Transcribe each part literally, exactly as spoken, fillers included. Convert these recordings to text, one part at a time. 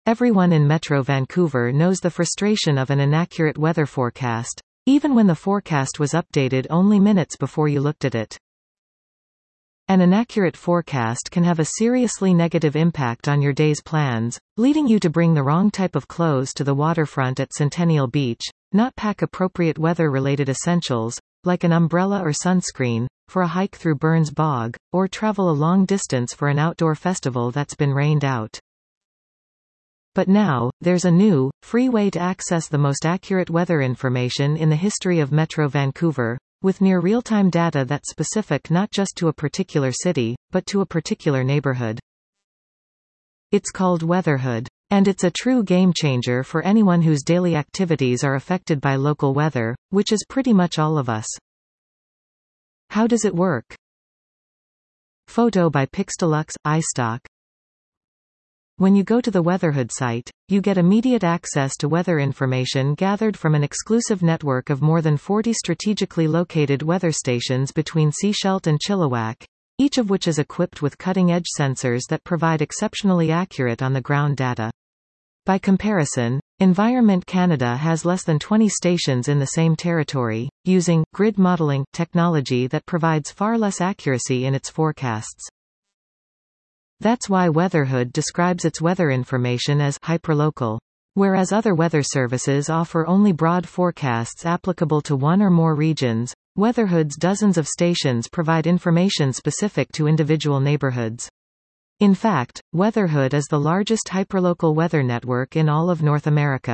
Everyone in Metro Vancouver knows the frustration of an inaccurate weather forecast, even when the forecast was updated only minutes before you looked at it. An inaccurate forecast can have a seriously negative impact on your day's plans, leading you to bring the wrong type of clothes to the waterfront at Centennial Beach, not pack appropriate weather-related essentials, like an umbrella or sunscreen, for a hike through Burns Bog, or travel a long distance for an outdoor festival that's been rained out. But now, there's a new, free way to access the most accurate weather information in the history of Metro Vancouver, with near real-time data that's specific not just to a particular city, but to a particular neighborhood. It's called Weatherhood. And it's a true game-changer for anyone whose daily activities are affected by local weather, which is pretty much all of us. How does it work? Photo by Pixdelux, iStock. When you go to the Weatherhood site, you get immediate access to weather information gathered from an exclusive network of more than forty strategically located weather stations between Sechelt and Chilliwack, each of which is equipped with cutting-edge sensors that provide exceptionally accurate on-the-ground data. By comparison, Environment Canada has less than twenty stations in the same territory, using grid modeling technology that provides far less accuracy in its forecasts. That's why Weatherhood describes its weather information as hyperlocal. Whereas other weather services offer only broad forecasts applicable to one or more regions, Weatherhood's dozens of stations provide information specific to individual neighborhoods. In fact, Weatherhood is the largest hyperlocal weather network in all of North America.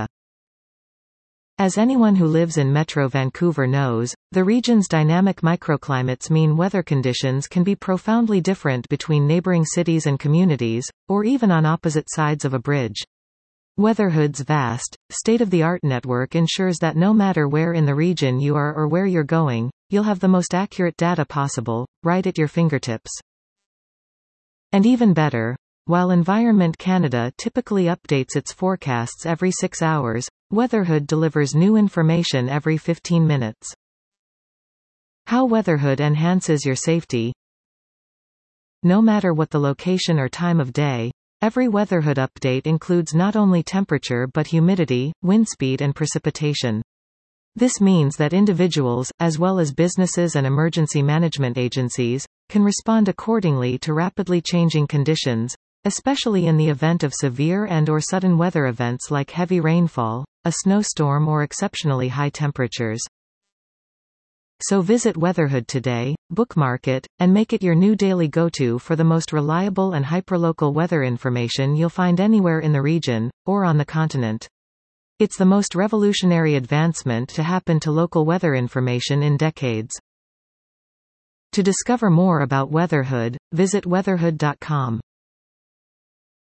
As anyone who lives in Metro Vancouver knows, the region's dynamic microclimates mean weather conditions can be profoundly different between neighboring cities and communities, or even on opposite sides of a bridge. Weatherhood's vast, state-of-the-art network ensures that no matter where in the region you are or where you're going, you'll have the most accurate data possible, right at your fingertips. And even better, while Environment Canada typically updates its forecasts every six hours, Weatherhood delivers new information every fifteen minutes. How Weatherhood enhances your safety. No matter what the location or time of day, every Weatherhood update includes not only temperature but humidity, wind speed and precipitation. This means that individuals, as well as businesses and emergency management agencies, can respond accordingly to rapidly changing conditions, especially in the event of severe and or sudden weather events like heavy rainfall, a snowstorm or exceptionally high temperatures. So visit Weatherhood today, bookmark it, and make it your new daily go-to for the most reliable and hyperlocal weather information you'll find anywhere in the region, or on the continent. It's the most revolutionary advancement to happen to local weather information in decades. To discover more about Weatherhood, visit weatherhood dot com.